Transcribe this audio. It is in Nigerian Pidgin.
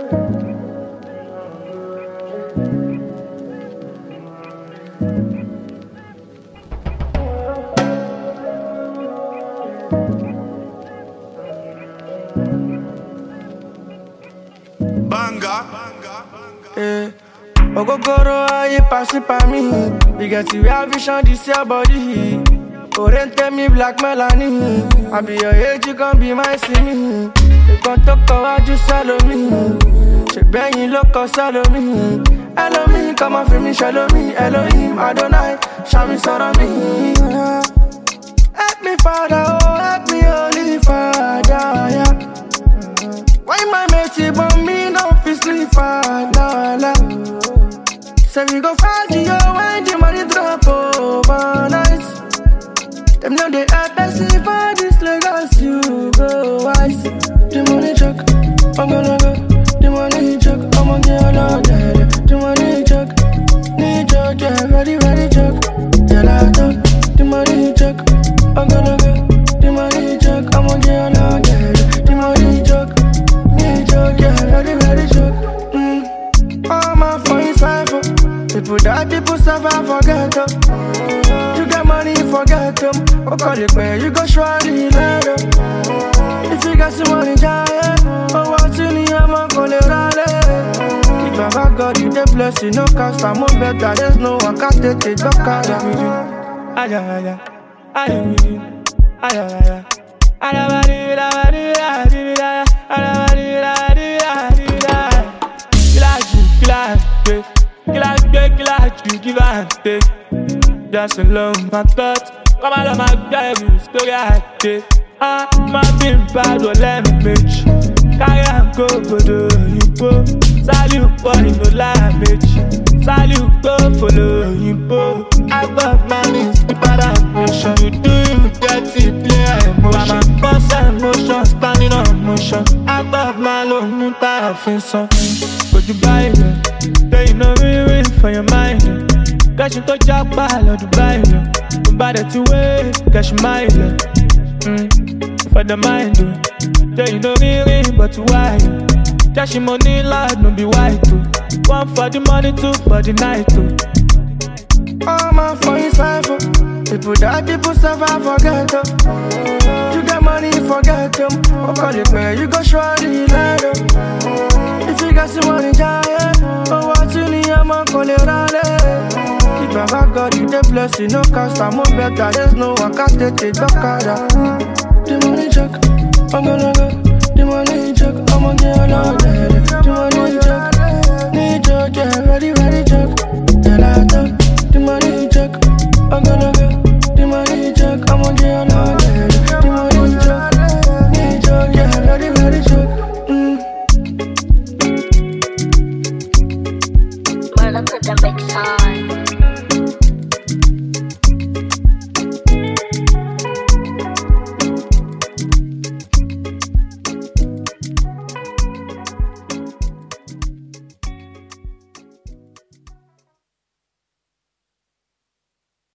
Ogogoro aye pass it by me. You get to real vision, this your body. Orente me black Melanie. I be your age, you gon' be my singing. You gon' talk about you shallow me. She bang you look shallow me. Hello me, come on for me, shallow me. Elohim, Adonai, show me son of me. Help me Father, oh help me Holy Father, yeah. Why my mate bomb me, no fi sleep Father. Say we go find you when the money drop overnight. Them know they aggressive for this Lagos, you go wise. The money chuck, I'm gonna go. The money chuck, I'm gonna get all that. The money chuck, need chuck, yeah, ready chuck. Yeah, I talk. The money chuck, I'm gonna go. The money chuck, I'm gonna get all that. The money chuck, need chuck, yeah, ready chuck. All my fun cipher. People die, people suffer, forget them. You get money, forget them. Oh, call it where you go surely later. If you got some money, giant. Oh, what's in the I'm call it rally. If I got God, you the bless you, no cost, I'm more better. There's no one can take it, don't call it. Give and take. Just alone, my thoughts. Come on, my baby, story I take. My been bad, well, let me bitch. Carry and go do you go. Salute, boy, no damage. Salute, go follow you go. I got money, stupid ambition. You do you dirty, play emotion. I'm a boss emotion, standing on motion. I got my low moon, tired of son. Could you buy it? Then you know me win for your mind. Cash to jack ball or Dubai. Buy that you way, cash mile. For the mind. Then you know me win, but why? Cash money, lad, no be white. One for the money, two for the night. All my phone cipher. People die, people suffer, forget them. You get money, forget them. Oh, call it where you go surely later. If you got some money, giant. Oh, what's in the I'm call it rally. If I got God, you the bless you, no cost, I'm more better. There's no one can take it, don't call that. The money chuck, I'm gonna go. The money